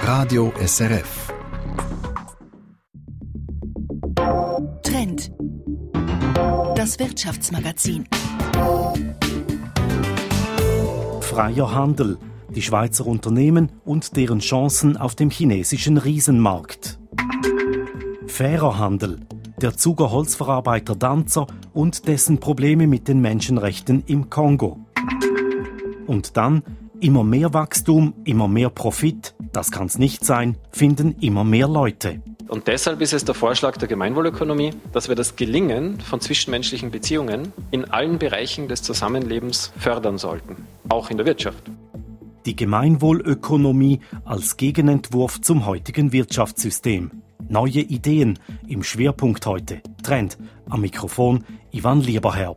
Radio SRF. Trend. Das Wirtschaftsmagazin. Freier Handel, die Schweizer Unternehmen und deren Chancen auf dem chinesischen Riesenmarkt. Fairer Handel, der Zuger Holzverarbeiter Danzer und dessen Probleme mit den Menschenrechten im Kongo. Und dann immer mehr Wachstum, immer mehr Profit, das kann's nicht sein, finden immer mehr Leute. Und deshalb ist es der Vorschlag der Gemeinwohlökonomie, dass wir das Gelingen von zwischenmenschlichen Beziehungen in allen Bereichen des Zusammenlebens fördern sollten, auch in der Wirtschaft. Die Gemeinwohlökonomie als Gegenentwurf zum heutigen Wirtschaftssystem. Neue Ideen im Schwerpunkt heute. Trend. Am Mikrofon Ivan Lieberherr.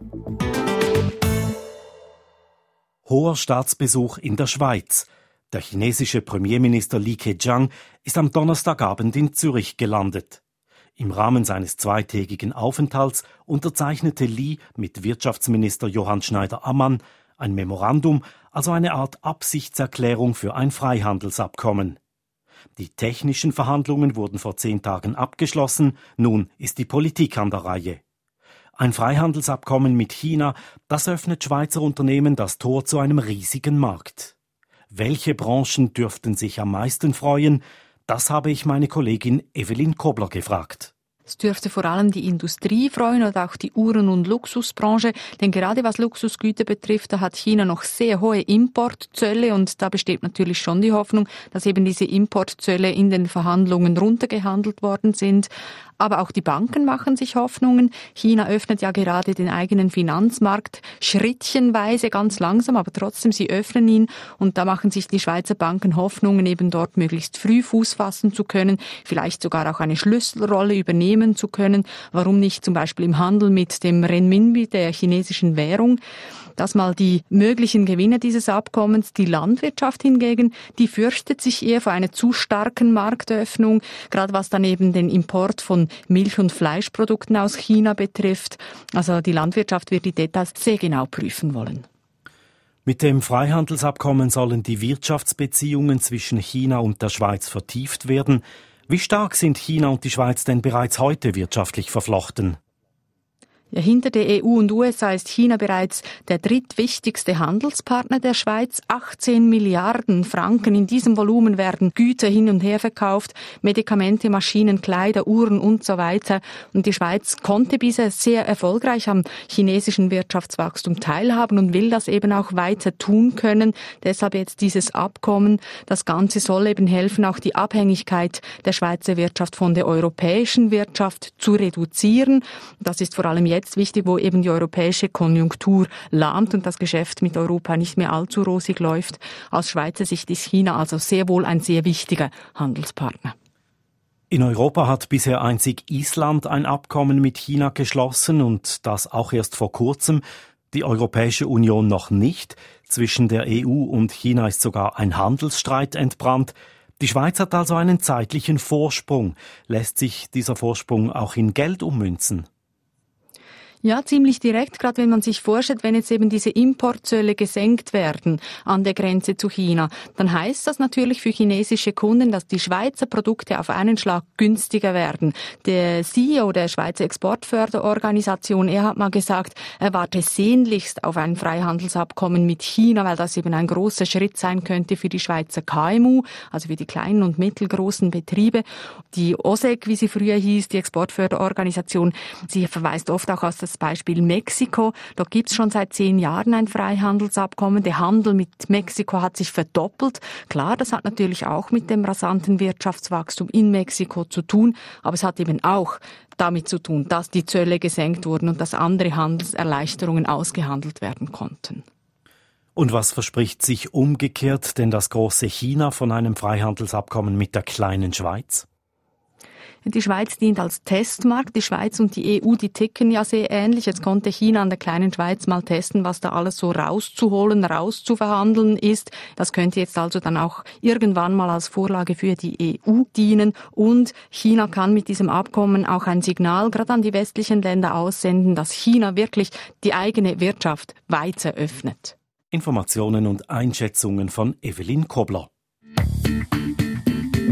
Hoher Staatsbesuch in der Schweiz. Der chinesische Premierminister Li Keqiang ist am Donnerstagabend in Zürich gelandet. Im Rahmen seines zweitägigen Aufenthalts unterzeichnete Li mit Wirtschaftsminister Johann Schneider-Ammann ein Memorandum, also eine Art Absichtserklärung für ein Freihandelsabkommen. Die technischen Verhandlungen wurden vor 10 Tagen abgeschlossen, nun ist die Politik an der Reihe. Ein Freihandelsabkommen mit China, das öffnet Schweizer Unternehmen das Tor zu einem riesigen Markt. Welche Branchen dürften sich am meisten freuen? Das habe ich meine Kollegin Evelyn Kobler gefragt. Es dürfte vor allem die Industrie freuen oder auch die Uhren- und Luxusbranche, denn gerade was Luxusgüter betrifft, da hat China noch sehr hohe Importzölle und da besteht natürlich schon die Hoffnung, dass eben diese Importzölle in den Verhandlungen runtergehandelt worden sind. Aber auch die Banken machen sich Hoffnungen. China öffnet ja gerade den eigenen Finanzmarkt schrittchenweise, ganz langsam, aber trotzdem, sie öffnen ihn. Und da machen sich die Schweizer Banken Hoffnungen, eben dort möglichst früh Fuß fassen zu können, vielleicht sogar auch eine Schlüsselrolle übernehmen zu können. Warum nicht zum Beispiel im Handel mit dem Renminbi, der chinesischen Währung? Das mal die möglichen Gewinne dieses Abkommens. Die Landwirtschaft hingegen, die fürchtet sich eher vor einer zu starken Marktöffnung, gerade was dann eben den Import von Milch- und Fleischprodukten aus China betrifft. Also die Landwirtschaft wird die Details sehr genau prüfen wollen. Mit dem Freihandelsabkommen sollen die Wirtschaftsbeziehungen zwischen China und der Schweiz vertieft werden. Wie stark sind China und die Schweiz denn bereits heute wirtschaftlich verflochten? Ja, hinter der EU und USA ist China bereits der drittwichtigste Handelspartner der Schweiz. 18 Milliarden Franken in diesem Volumen werden Güter hin und her verkauft, Medikamente, Maschinen, Kleider, Uhren und so weiter. Und die Schweiz konnte bisher sehr erfolgreich am chinesischen Wirtschaftswachstum teilhaben und will das eben auch weiter tun können. Deshalb jetzt dieses Abkommen. Das Ganze soll eben helfen, auch die Abhängigkeit der Schweizer Wirtschaft von der europäischen Wirtschaft zu reduzieren. Das ist vor allem jetzt wichtig, wo eben die europäische Konjunktur lahmt und das Geschäft mit Europa nicht mehr allzu rosig läuft. Aus Schweizer Sicht ist China also sehr wohl ein sehr wichtiger Handelspartner. In Europa hat bisher einzig Island ein Abkommen mit China geschlossen und das auch erst vor kurzem. Die Europäische Union noch nicht. Zwischen der EU und China ist sogar ein Handelsstreit entbrannt. Die Schweiz hat also einen zeitlichen Vorsprung. Lässt sich dieser Vorsprung auch in Geld ummünzen? Ja, ziemlich direkt, gerade wenn man sich vorstellt, wenn jetzt eben diese Importzölle gesenkt werden an der Grenze zu China, dann heißt das natürlich für chinesische Kunden, dass die Schweizer Produkte auf einen Schlag günstiger werden. Der CEO der Schweizer Exportförderorganisation, er hat mal gesagt, er warte sehnlichst auf ein Freihandelsabkommen mit China, weil das eben ein großer Schritt sein könnte für die Schweizer KMU, also für die kleinen und mittelgroßen Betriebe. Die OSEC, wie sie früher hieß, die Exportförderorganisation, sie verweist oft auch aus das Beispiel Mexiko. Dort gibt es schon seit 10 Jahren ein Freihandelsabkommen. Der Handel mit Mexiko hat sich verdoppelt. Klar, das hat natürlich auch mit dem rasanten Wirtschaftswachstum in Mexiko zu tun, aber es hat eben auch damit zu tun, dass die Zölle gesenkt wurden und dass andere Handelserleichterungen ausgehandelt werden konnten. Und was verspricht sich umgekehrt denn das große China von einem Freihandelsabkommen mit der kleinen Schweiz? Die Schweiz dient als Testmarkt. Die Schweiz und die EU, die ticken ja sehr ähnlich. Jetzt konnte China an der kleinen Schweiz mal testen, was da alles so rauszuholen, rauszuverhandeln ist. Das könnte jetzt also dann auch irgendwann mal als Vorlage für die EU dienen. Und China kann mit diesem Abkommen auch ein Signal gerade an die westlichen Länder aussenden, dass China wirklich die eigene Wirtschaft weiter öffnet. Informationen und Einschätzungen von Evelyn Kobler.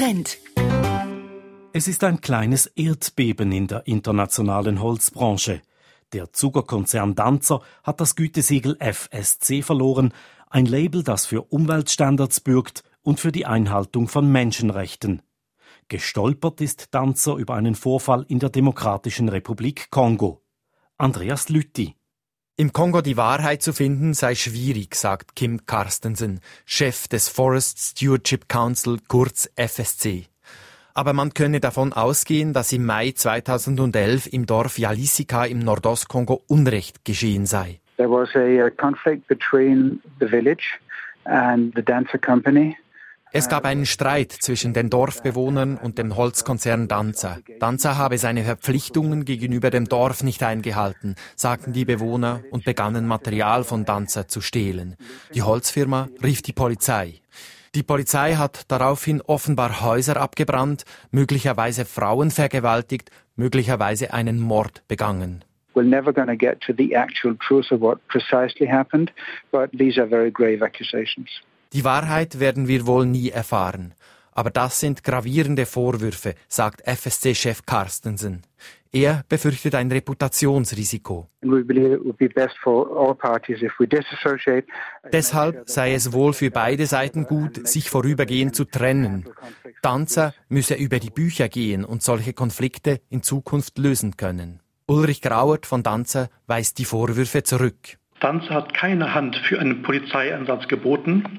Trend. Es ist ein kleines Erdbeben in der internationalen Holzbranche. Der Zuckerkonzern Danzer hat das Gütesiegel FSC verloren, ein Label, das für Umweltstandards bürgt und für die Einhaltung von Menschenrechten. Gestolpert ist Danzer über einen Vorfall in der Demokratischen Republik Kongo. Andreas Lütti. Im Kongo die Wahrheit zu finden sei schwierig, sagt Kim Carstensen, Chef des Forest Stewardship Council, kurz FSC. Aber man könne davon ausgehen, dass im Mai 2011 im Dorf Yalisika im Nordostkongo Unrecht geschehen sei. There was a conflict between the village and the Dancer Company. Es gab einen Streit zwischen den Dorfbewohnern und dem Holzkonzern Danzer. Danzer habe seine Verpflichtungen gegenüber dem Dorf nicht eingehalten, sagten die Bewohner und begannen Material von Danzer zu stehlen. Die Holzfirma rief die Polizei. Die Polizei hat daraufhin offenbar Häuser abgebrannt, möglicherweise Frauen vergewaltigt, möglicherweise einen Mord begangen. We're never going to get to the actual truth of what precisely happened, but these are very grave accusations. Die Wahrheit werden wir wohl nie erfahren. Aber das sind gravierende Vorwürfe, sagt FSC-Chef Carstensen. Er befürchtet ein Reputationsrisiko. Deshalb sei es wohl für beide Seiten gut, sich vorübergehend zu trennen. Danzer müsse über die Bücher gehen und solche Konflikte in Zukunft lösen können. Ulrich Grauert von Danzer weist die Vorwürfe zurück. Danzer hat keine Hand für einen Polizeieinsatz geboten.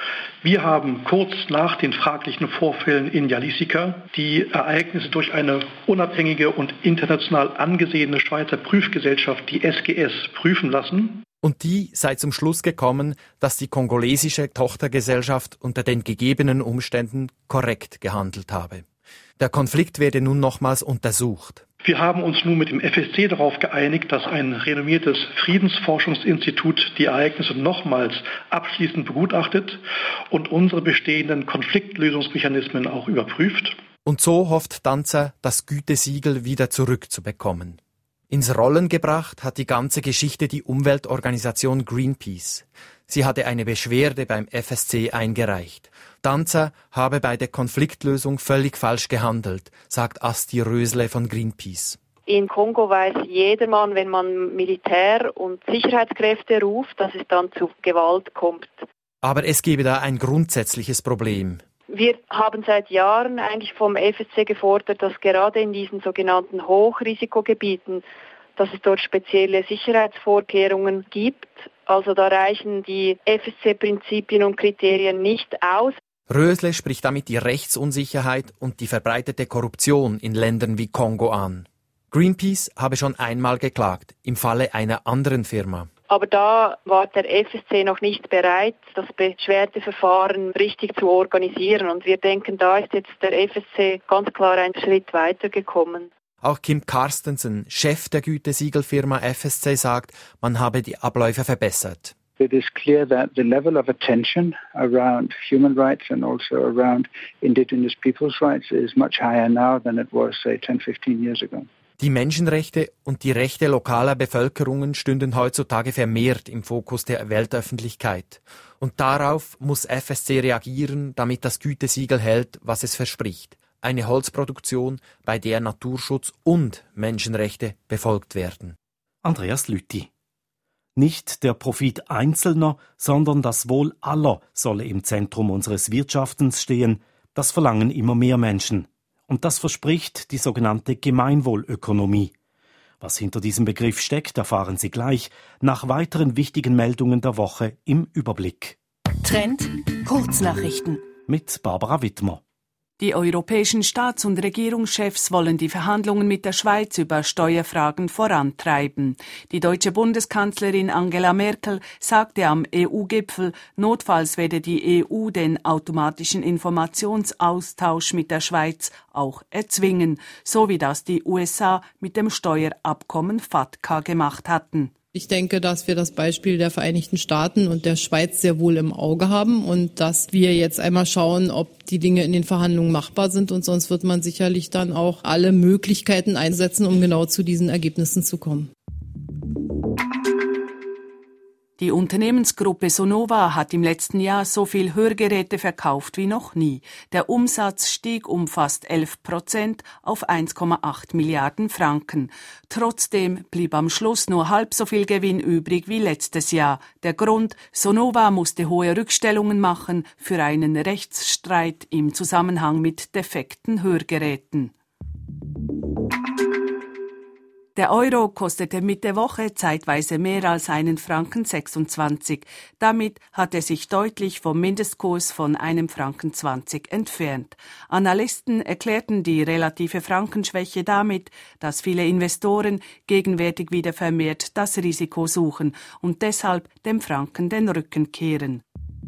Wir haben kurz nach den fraglichen Vorfällen in Yalisika die Ereignisse durch eine unabhängige und international angesehene Schweizer Prüfgesellschaft, die SGS, prüfen lassen. Und die sei zum Schluss gekommen, dass die kongolesische Tochtergesellschaft unter den gegebenen Umständen korrekt gehandelt habe. Der Konflikt werde nun nochmals untersucht. Wir haben uns nun mit dem FSC darauf geeinigt, dass ein renommiertes Friedensforschungsinstitut die Ereignisse nochmals abschließend begutachtet und unsere bestehenden Konfliktlösungsmechanismen auch überprüft. Und so hofft Danzer, das Gütesiegel wieder zurückzubekommen. Ins Rollen gebracht hat die ganze Geschichte die Umweltorganisation Greenpeace. Sie hatte eine Beschwerde beim FSC eingereicht. Danzer habe bei der Konfliktlösung völlig falsch gehandelt, sagt Asti Rösle von Greenpeace. In Kongo weiß jedermann, wenn man Militär und Sicherheitskräfte ruft, dass es dann zu Gewalt kommt. Aber es gebe da ein grundsätzliches Problem. Wir haben seit Jahren eigentlich vom FSC gefordert, dass gerade in diesen sogenannten Hochrisikogebieten, dass es dort spezielle Sicherheitsvorkehrungen gibt. Also da reichen die FSC-Prinzipien und Kriterien nicht aus. Rösle spricht damit die Rechtsunsicherheit und die verbreitete Korruption in Ländern wie Kongo an. Greenpeace habe schon einmal geklagt, im Falle einer anderen Firma. Aber da war der FSC noch nicht bereit, das Beschwerdeverfahren richtig zu organisieren. Und wir denken, da ist jetzt der FSC ganz klar einen Schritt weitergekommen. Auch Kim Carstensen, Chef der Gütesiegelfirma FSC, sagt, man habe die Abläufe verbessert. It is clear that the level of attention around human rights and also around indigenous people's rights is much higher now than it was, say, 10, 15 years ago. Die Menschenrechte und die Rechte lokaler Bevölkerungen stünden heutzutage vermehrt im Fokus der Weltöffentlichkeit. Und darauf muss FSC reagieren, damit das Gütesiegel hält, was es verspricht. Eine Holzproduktion, bei der Naturschutz und Menschenrechte befolgt werden. Andreas Lütti. Nicht der Profit Einzelner, sondern das Wohl aller solle im Zentrum unseres Wirtschaftens stehen. Das verlangen immer mehr Menschen. Und das verspricht die sogenannte Gemeinwohlökonomie. Was hinter diesem Begriff steckt, erfahren Sie gleich nach weiteren wichtigen Meldungen der Woche im Überblick. Trend Kurznachrichten Mit Barbara Wittmer. Die europäischen Staats- und Regierungschefs wollen die Verhandlungen mit der Schweiz über Steuerfragen vorantreiben. Die deutsche Bundeskanzlerin Angela Merkel sagte am EU-Gipfel, notfalls werde die EU den automatischen Informationsaustausch mit der Schweiz auch erzwingen, so wie das die USA mit dem Steuerabkommen FATCA gemacht hatten. Ich denke, dass wir das Beispiel der Vereinigten Staaten und der Schweiz sehr wohl im Auge haben und dass wir jetzt einmal schauen, ob die Dinge in den Verhandlungen machbar sind, und sonst wird man sicherlich dann auch alle Möglichkeiten einsetzen, um genau zu diesen Ergebnissen zu kommen. Die Unternehmensgruppe Sonova hat im letzten Jahr so viel Hörgeräte verkauft wie noch nie. Der Umsatz stieg um fast 11% auf 1,8 Milliarden Franken. Trotzdem blieb am Schluss nur halb so viel Gewinn übrig wie letztes Jahr. Der Grund: Sonova musste hohe Rückstellungen machen für einen Rechtsstreit im Zusammenhang mit defekten Hörgeräten. Der Euro kostete Mitte Woche zeitweise mehr als 1,26 Franken. Damit hat er sich deutlich vom Mindestkurs von 1,20 Franken entfernt. Analysten erklärten die relative Frankenschwäche damit, dass viele Investoren gegenwärtig wieder vermehrt das Risiko suchen und deshalb dem Franken den Rücken kehren.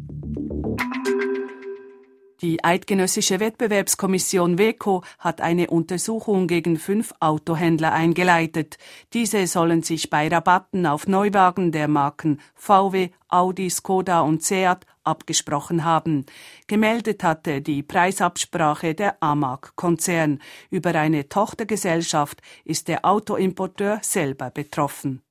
Die Eidgenössische Wettbewerbskommission WEKO hat eine Untersuchung gegen 5 Autohändler eingeleitet. Diese sollen sich bei Rabatten auf Neuwagen der Marken VW, Audi, Skoda und Seat abgesprochen haben. Gemeldet hatte die Preisabsprache der AMAG-Konzern. Über eine Tochtergesellschaft ist der Autoimporteur selber betroffen.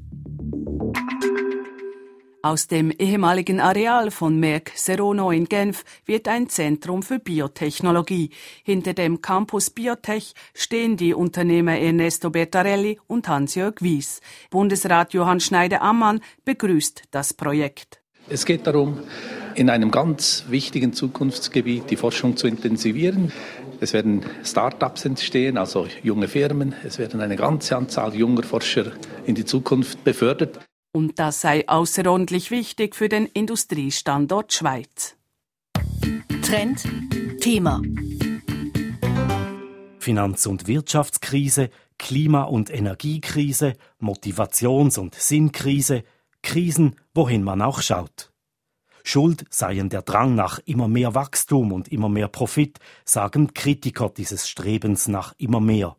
Aus dem ehemaligen Areal von Merck Serono in Genf wird ein Zentrum für Biotechnologie. Hinter dem Campus Biotech stehen die Unternehmer Ernesto Bertarelli und Hans-Jörg Wies. Bundesrat Johann Schneider-Ammann begrüßt das Projekt. Es geht darum, in einem ganz wichtigen Zukunftsgebiet die Forschung zu intensivieren. Es werden Start-ups entstehen, also junge Firmen. Es werden eine ganze Anzahl junger Forscher in die Zukunft befördert. Und das sei außerordentlich wichtig für den Industriestandort Schweiz. Trend Thema: Finanz- und Wirtschaftskrise, Klima- und Energiekrise, Motivations- und Sinnkrise, Krisen, wohin man auch schaut. Schuld seien der Drang nach immer mehr Wachstum und immer mehr Profit, sagen Kritiker dieses Strebens nach immer mehr.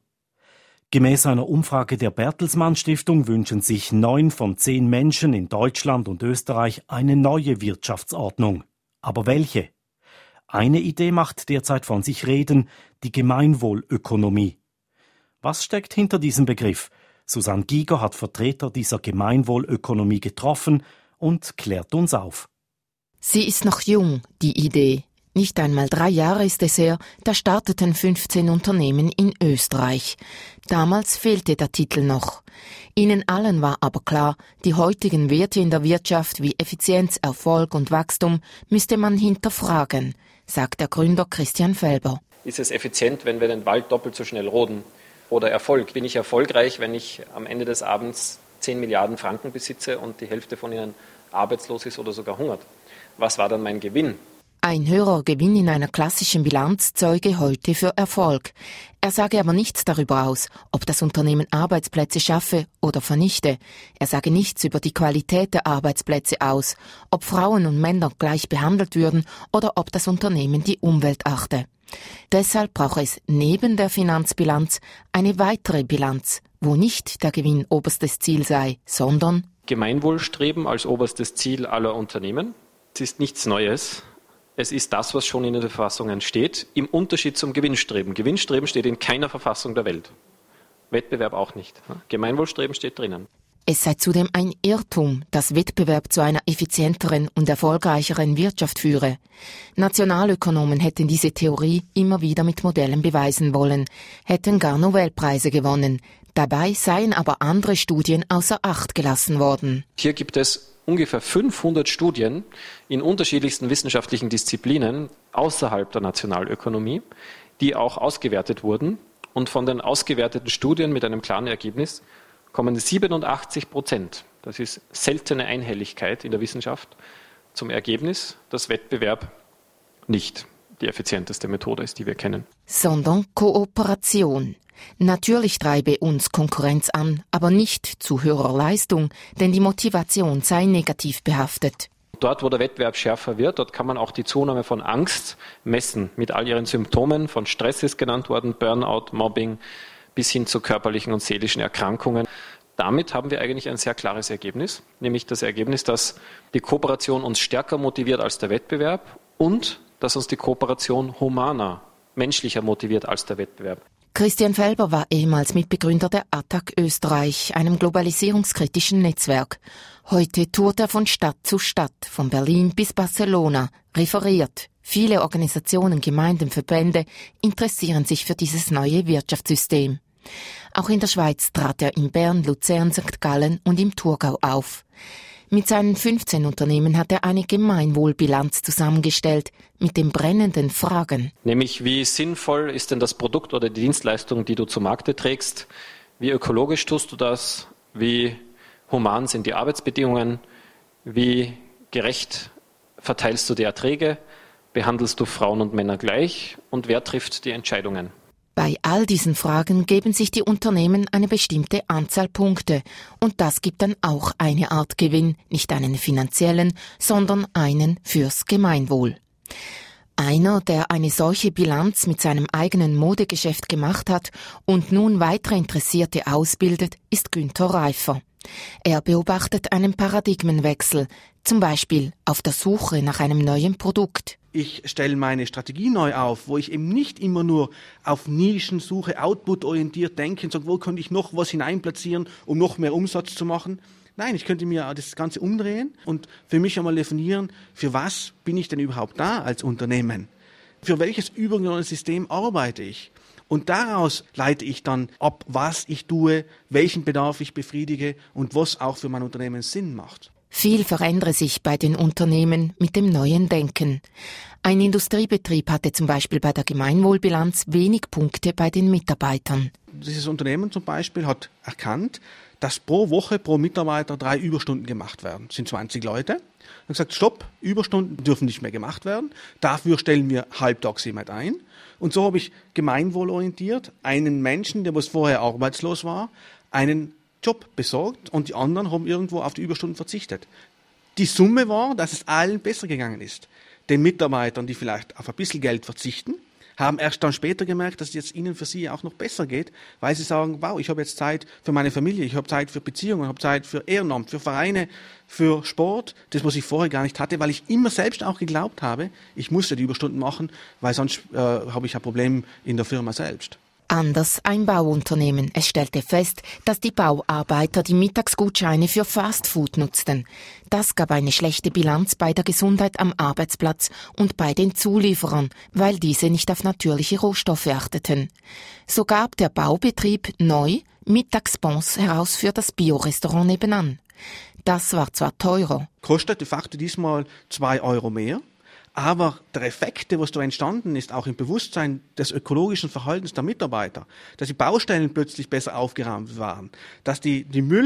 Gemäß einer Umfrage der Bertelsmann Stiftung wünschen sich 9 von 10 Menschen in Deutschland und Österreich eine neue Wirtschaftsordnung. Aber welche? Eine Idee macht derzeit von sich reden: die Gemeinwohlökonomie. Was steckt hinter diesem Begriff? Susanne Giger hat Vertreter dieser Gemeinwohlökonomie getroffen und klärt uns auf. Sie ist noch jung, die Idee. Nicht einmal 3 Jahre ist es her, da starteten 15 Unternehmen in Österreich. Damals fehlte der Titel noch. Ihnen allen war aber klar, die heutigen Werte in der Wirtschaft wie Effizienz, Erfolg und Wachstum müsste man hinterfragen, sagt der Gründer Christian Felber. Ist es effizient, wenn wir den Wald doppelt so schnell roden? Oder Erfolg? Bin ich erfolgreich, wenn ich am Ende des Abends 10 Milliarden Franken besitze und die Hälfte von ihnen arbeitslos ist oder sogar hungert? Was war dann mein Gewinn? Ein höherer Gewinn in einer klassischen Bilanz zeuge heute für Erfolg. Er sage aber nichts darüber aus, ob das Unternehmen Arbeitsplätze schaffe oder vernichte. Er sage nichts über die Qualität der Arbeitsplätze aus, ob Frauen und Männer gleich behandelt würden oder ob das Unternehmen die Umwelt achte. Deshalb brauche es neben der Finanzbilanz eine weitere Bilanz, wo nicht der Gewinn oberstes Ziel sei, sondern Gemeinwohlstreben als oberstes Ziel aller Unternehmen. Es ist nichts Neues. Es ist das, was schon in den Verfassungen steht, im Unterschied zum Gewinnstreben. Gewinnstreben steht in keiner Verfassung der Welt. Wettbewerb auch nicht. Gemeinwohlstreben steht drinnen. Es sei zudem ein Irrtum, dass Wettbewerb zu einer effizienteren und erfolgreicheren Wirtschaft führe. Nationalökonomen hätten diese Theorie immer wieder mit Modellen beweisen wollen, hätten gar Nobelpreise gewonnen. Dabei seien aber andere Studien außer Acht gelassen worden. Hier gibt es ungefähr 500 Studien in unterschiedlichsten wissenschaftlichen Disziplinen außerhalb der Nationalökonomie, die auch ausgewertet wurden. Und von den ausgewerteten Studien mit einem klaren Ergebnis kommen 87%, das ist seltene Einhelligkeit in der Wissenschaft, zum Ergebnis, dass Wettbewerb nicht die effizienteste Methode ist, die wir kennen. Sondern Kooperation. Natürlich treibe uns Konkurrenz an, aber nicht zu höherer Leistung, denn die Motivation sei negativ behaftet. Dort, wo der Wettbewerb schärfer wird, dort kann man auch die Zunahme von Angst messen, mit all ihren Symptomen. Von Stress ist genannt worden, Burnout, Mobbing, bis hin zu körperlichen und seelischen Erkrankungen. Damit haben wir eigentlich ein sehr klares Ergebnis, nämlich das Ergebnis, dass die Kooperation uns stärker motiviert als der Wettbewerb und dass uns die Kooperation humaner, menschlicher motiviert als der Wettbewerb. Christian Felber war ehemals Mitbegründer der ATTAC Österreich, einem globalisierungskritischen Netzwerk. Heute tourt er von Stadt zu Stadt, von Berlin bis Barcelona, referiert. Viele Organisationen, Gemeinden, Verbände interessieren sich für dieses neue Wirtschaftssystem. Auch in der Schweiz trat er in Bern, Luzern, St. Gallen und im Thurgau auf. Mit seinen 15 Unternehmen hat er eine Gemeinwohlbilanz zusammengestellt mit den brennenden Fragen. Nämlich, wie sinnvoll ist denn das Produkt oder die Dienstleistung, die du zu Markte trägst? Wie ökologisch tust du das? Wie human sind die Arbeitsbedingungen? Wie gerecht verteilst du die Erträge? Behandelst du Frauen und Männer gleich? Und wer trifft die Entscheidungen? Bei all diesen Fragen geben sich die Unternehmen eine bestimmte Anzahl Punkte und das gibt dann auch eine Art Gewinn, nicht einen finanziellen, sondern einen fürs Gemeinwohl. Einer, der eine solche Bilanz mit seinem eigenen Modegeschäft gemacht hat und nun weitere Interessierte ausbildet, ist Günther Reifer. Er beobachtet einen Paradigmenwechsel, zum Beispiel auf der Suche nach einem neuen Produkt. Ich stelle meine Strategie neu auf, wo ich eben nicht immer nur auf Nischen suche, output-orientiert denke und sage, wo könnte ich noch was hineinplatzieren, um noch mehr Umsatz zu machen. Nein, ich könnte mir das Ganze umdrehen und für mich einmal definieren, für was bin ich denn überhaupt da als Unternehmen? Für welches übergeordnete System arbeite ich? Und daraus leite ich dann ab, was ich tue, welchen Bedarf ich befriedige und was auch für mein Unternehmen Sinn macht. Viel verändere sich bei den Unternehmen mit dem neuen Denken. Ein Industriebetrieb hatte zum Beispiel bei der Gemeinwohlbilanz wenig Punkte bei den Mitarbeitern. Dieses Unternehmen zum Beispiel hat erkannt, dass pro Woche, pro Mitarbeiter 3 Überstunden gemacht werden. Das sind 20 Leute. Und gesagt, stopp, Überstunden dürfen nicht mehr gemacht werden. Dafür stellen wir halbtags jemand ein. Und so habe ich gemeinwohlorientiert einen Menschen, der was vorher arbeitslos war, einen Job besorgt und die anderen haben irgendwo auf die Überstunden verzichtet. Die Summe war, dass es allen besser gegangen ist. Den Mitarbeitern, die vielleicht auf ein bisschen Geld verzichten, haben erst dann später gemerkt, dass es jetzt ihnen für sie auch noch besser geht, weil sie sagen, wow, ich habe jetzt Zeit für meine Familie, ich habe Zeit für Beziehungen, ich habe Zeit für Ehrenamt, für Vereine, für Sport, das, was ich vorher gar nicht hatte, weil ich immer selbst auch geglaubt habe, ich musste die Überstunden machen, weil sonst habe ich ein Problem in der Firma selbst. Anders ein Bauunternehmen. Es stellte fest, dass die Bauarbeiter die Mittagsgutscheine für Fastfood nutzten. Das gab eine schlechte Bilanz bei der Gesundheit am Arbeitsplatz und bei den Zulieferern, weil diese nicht auf natürliche Rohstoffe achteten. So gab der Baubetrieb neu Mittagsbons heraus für das Biorestaurant nebenan. Das war zwar teurer. Kostet de facto diesmal 2 Euro mehr. Aber der Effekt, der was da entstanden ist, auch im Bewusstsein des ökologischen Verhaltens der Mitarbeiter, dass die Baustellen plötzlich besser aufgeräumt waren, dass die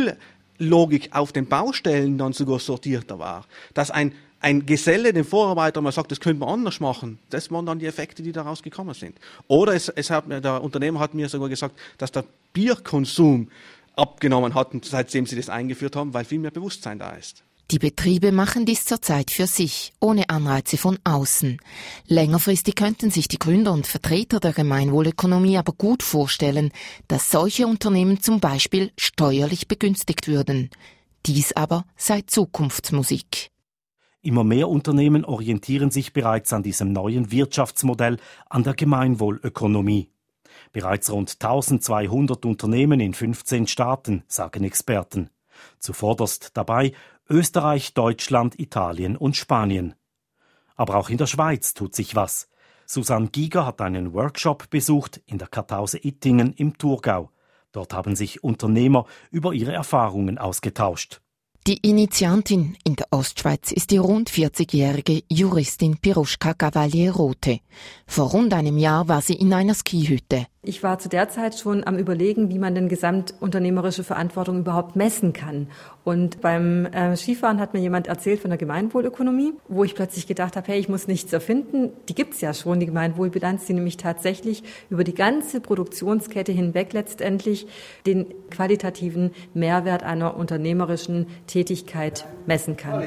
Mülllogik auf den Baustellen dann sogar sortierter war, dass ein Geselle dem Vorarbeiter mal sagt, das könnte man anders machen. Das waren dann die Effekte, die daraus gekommen sind. Oder der Unternehmer hat mir sogar gesagt, dass der Bierkonsum abgenommen hat, seitdem sie das eingeführt haben, weil viel mehr Bewusstsein da ist. Die Betriebe machen dies zurzeit für sich, ohne Anreize von außen. Längerfristig könnten sich die Gründer und Vertreter der Gemeinwohlökonomie aber gut vorstellen, dass solche Unternehmen zum Beispiel steuerlich begünstigt würden. Dies aber sei Zukunftsmusik. Immer mehr Unternehmen orientieren sich bereits an diesem neuen Wirtschaftsmodell, an der Gemeinwohlökonomie. Bereits rund 1200 Unternehmen in 15 Staaten, sagen Experten. Zuvorderst dabei Österreich, Deutschland, Italien und Spanien. Aber auch in der Schweiz tut sich was. Susanne Giger hat einen Workshop besucht in der Kartause Ittingen im Thurgau. Dort haben sich Unternehmer über ihre Erfahrungen ausgetauscht. Die Initiantin in der Ostschweiz ist die rund 40-jährige Juristin Piroschka Cavalier-Rothe. Vor rund einem Jahr war sie in einer Skihütte. Ich war zu der Zeit schon am Überlegen, wie man denn gesamtunternehmerische Verantwortung überhaupt messen kann. Und beim Skifahren hat mir jemand erzählt von der Gemeinwohlökonomie, wo ich plötzlich gedacht habe, hey, ich muss nichts erfinden. Die gibt's ja schon, die Gemeinwohlbilanz, die nämlich tatsächlich über die ganze Produktionskette hinweg letztendlich den qualitativen Mehrwert einer unternehmerischen Tätigkeit messen kann.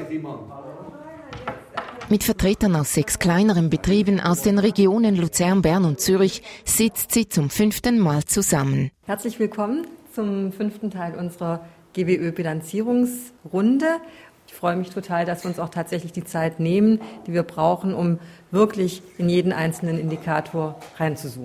Mit Vertretern aus 6 kleineren Betrieben aus den Regionen Luzern, Bern und Zürich sitzt sie zum 5. Mal zusammen. Herzlich willkommen zum 5. Teil unserer GWÖ-Bilanzierungsrunde. Ich freue mich total, dass wir uns auch tatsächlich die Zeit nehmen, die wir brauchen, um wirklich in jeden einzelnen Indikator reinzuzoomen.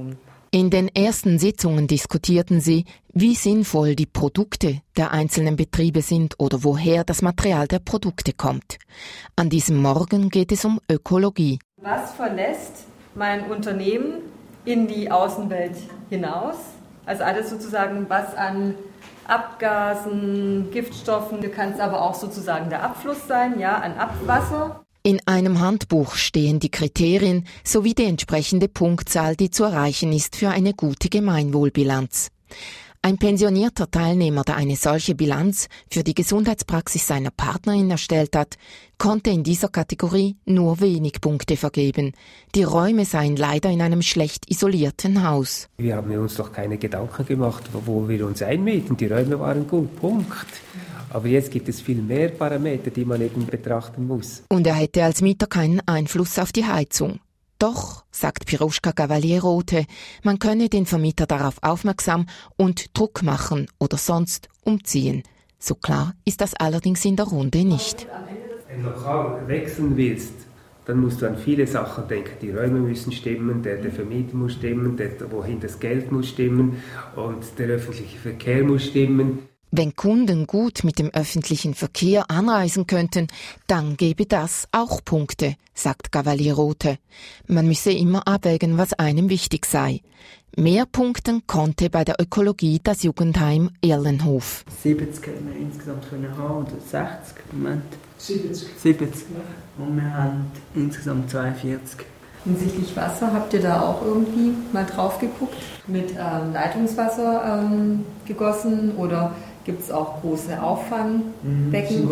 In den ersten Sitzungen diskutierten sie, wie sinnvoll die Produkte der einzelnen Betriebe sind oder woher das Material der Produkte kommt. An diesem Morgen geht es um Ökologie. Was verlässt mein Unternehmen in die Außenwelt hinaus? Also alles sozusagen, was an Abgasen, Giftstoffen, kann es aber auch sozusagen der Abfluss sein, ja, an Abwasser. In einem Handbuch stehen die Kriterien sowie die entsprechende Punktzahl, die zu erreichen ist für eine gute Gemeinwohlbilanz. Ein pensionierter Teilnehmer, der eine solche Bilanz für die Gesundheitspraxis seiner Partnerin erstellt hat, konnte in dieser Kategorie nur wenig Punkte vergeben. Die Räume seien leider in einem schlecht isolierten Haus. Wir haben uns doch keine Gedanken gemacht, wo wir uns einmieten. Die Räume waren gut, Punkt. Aber jetzt gibt es viel mehr Parameter, die man eben betrachten muss. Und er hätte als Mieter keinen Einfluss auf die Heizung. Doch, sagt Piroschka Cavalier-Rothe, man könne den Vermieter darauf aufmerksam und Druck machen oder sonst umziehen. So klar ist das allerdings in der Runde nicht. Wenn du Lokal wechseln willst, dann musst du an viele Sachen denken. Die Räume müssen stimmen, der Vermieter muss stimmen, wohin das Geld muss stimmen und der öffentliche Verkehr muss stimmen. Wenn Kunden gut mit dem öffentlichen Verkehr anreisen könnten, dann gebe das auch Punkte, sagt Cavalier-Rothe. Man müsse immer abwägen, was einem wichtig sei. Mehr punkten konnte bei der Ökologie das Jugendheim Erlenhof. 70 können wir insgesamt haben, oder 60 im Moment. 70. Und wir haben insgesamt 42. Hinsichtlich Wasser, habt ihr da auch irgendwie mal drauf geguckt? Mit Leitungswasser gegossen oder gibt es auch große Auffangbecken?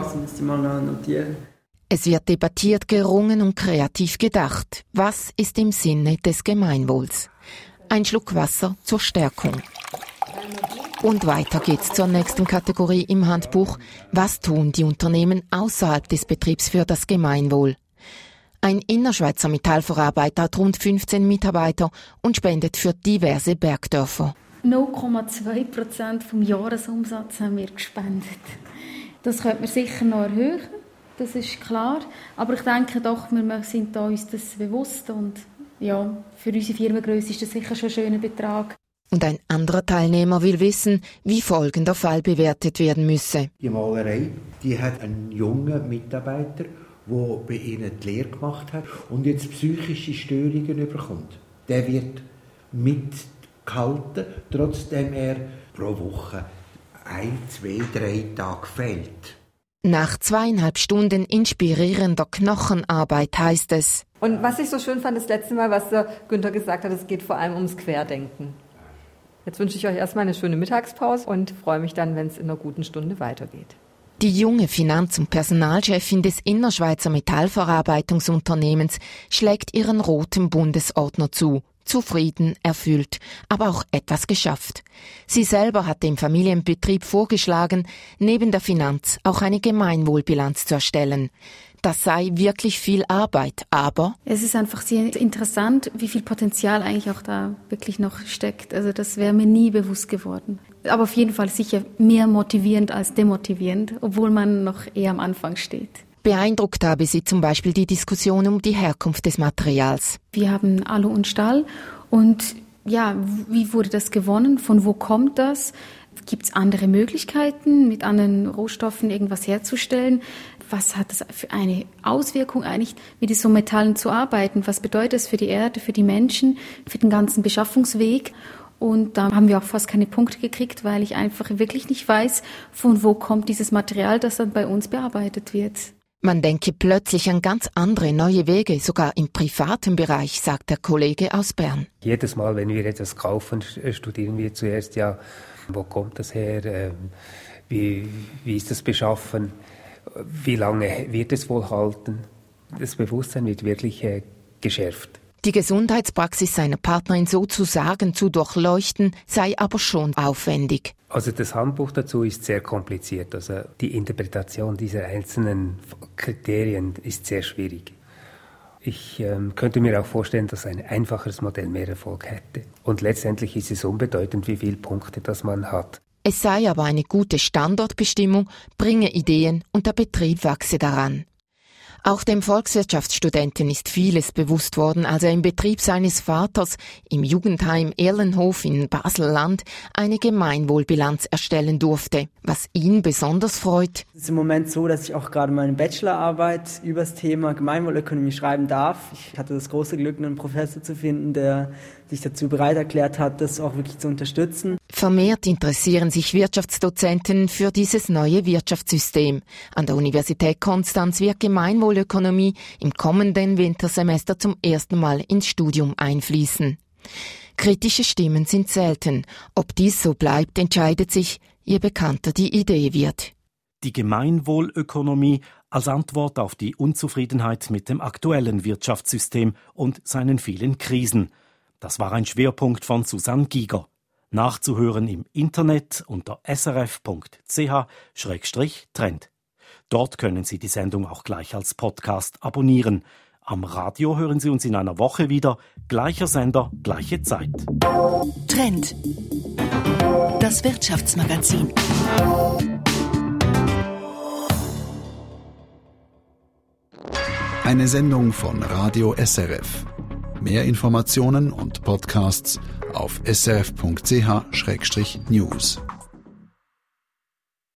Es wird debattiert, gerungen und kreativ gedacht. Was ist im Sinne des Gemeinwohls? Ein Schluck Wasser zur Stärkung. Und weiter geht's zur nächsten Kategorie im Handbuch. Was tun die Unternehmen außerhalb des Betriebs für das Gemeinwohl? Ein Innerschweizer Metallverarbeiter hat rund 15 Mitarbeiter und spendet für diverse Bergdörfer. 0,2% vom Jahresumsatz haben wir gespendet. Das könnte man sicher noch erhöhen, das ist klar. Aber ich denke doch, wir sind da uns das bewusst und ja, für unsere Firmengrösse ist das sicher schon ein schöner Betrag. Und ein anderer Teilnehmer will wissen, wie folgender Fall bewertet werden müsse. Die Malerei, die hat einen jungen Mitarbeiter, der bei ihnen die Lehre gemacht hat und jetzt psychische Störungen bekommt. Der wird mitgehalten, trotzdem er pro Woche 1, 2, 3 Tage fehlt. Nach 2,5 Stunden inspirierender Knochenarbeit heißt es. Und was ich so schön fand, das letzte Mal, was der Günther gesagt hat, es geht vor allem ums Querdenken. Jetzt wünsche ich euch erstmal eine schöne Mittagspause und freue mich dann, wenn es in einer guten Stunde weitergeht. Die junge Finanz- und Personalchefin des Innerschweizer Metallverarbeitungsunternehmens schlägt ihren roten Bundesordner zu. Zufrieden, erfüllt, aber auch etwas geschafft. Sie selber hat dem Familienbetrieb vorgeschlagen, neben der Finanz auch eine Gemeinwohlbilanz zu erstellen. Das sei wirklich viel Arbeit, aber es ist einfach sehr interessant, wie viel Potenzial eigentlich auch da wirklich noch steckt. Also das wäre mir nie bewusst geworden. Aber auf jeden Fall sicher mehr motivierend als demotivierend, obwohl man noch eher am Anfang steht. Beeindruckt habe sie zum Beispiel die Diskussion um die Herkunft des Materials. Wir haben Alu und Stahl und ja, wie wurde das gewonnen? Von wo kommt das? Gibt es andere Möglichkeiten, mit anderen Rohstoffen irgendwas herzustellen? Was hat das für eine Auswirkung eigentlich, mit diesen Metallen zu arbeiten? Was bedeutet das für die Erde, für die Menschen, für den ganzen Beschaffungsweg? Und da haben wir auch fast keine Punkte gekriegt, weil ich einfach wirklich nicht weiß, von wo kommt dieses Material, das dann bei uns bearbeitet wird. Man denke plötzlich an ganz andere neue Wege, sogar im privaten Bereich, sagt der Kollege aus Bern. Jedes Mal, wenn wir etwas kaufen, studieren wir zuerst, ja, wo kommt das her, wie ist das beschaffen, wie lange wird es wohl halten. Das Bewusstsein wird wirklich geschärft. Die Gesundheitspraxis seiner Partnerin sozusagen zu durchleuchten, sei aber schon aufwendig. Also das Handbuch dazu ist sehr kompliziert. Also die Interpretation dieser einzelnen Kriterien ist sehr schwierig. Ich könnte mir auch vorstellen, dass ein einfacheres Modell mehr Erfolg hätte. Und letztendlich ist es unbedeutend, wie viele Punkte das man hat. Es sei aber eine gute Standortbestimmung, bringe Ideen und der Betrieb wachse daran. Auch dem Volkswirtschaftsstudenten ist vieles bewusst worden, als er im Betrieb seines Vaters im Jugendheim Erlenhof in Basel-Land eine Gemeinwohlbilanz erstellen durfte. Was ihn besonders freut: Es ist im Moment so, dass ich auch gerade meine Bachelorarbeit über das Thema Gemeinwohlökonomie schreiben darf. Ich hatte das große Glück, einen Professor zu finden, der sich dazu bereit erklärt hat, das auch wirklich zu unterstützen. Vermehrt interessieren sich Wirtschaftsdozenten für dieses neue Wirtschaftssystem. An der Universität Konstanz wird Gemeinwohlökonomie im kommenden Wintersemester zum ersten Mal ins Studium einfließen. Kritische Stimmen sind selten. Ob dies so bleibt, entscheidet sich, je bekannter die Idee wird. Die Gemeinwohlökonomie als Antwort auf die Unzufriedenheit mit dem aktuellen Wirtschaftssystem und seinen vielen Krisen. Das war ein Schwerpunkt von Susanne Giger. Nachzuhören im Internet unter srf.ch/trend. Dort können Sie die Sendung auch gleich als Podcast abonnieren. Am Radio hören Sie uns in einer Woche wieder. Gleicher Sender, gleiche Zeit. Trend. Das Wirtschaftsmagazin. Eine Sendung von Radio SRF. Mehr Informationen und Podcasts auf srf.ch/news.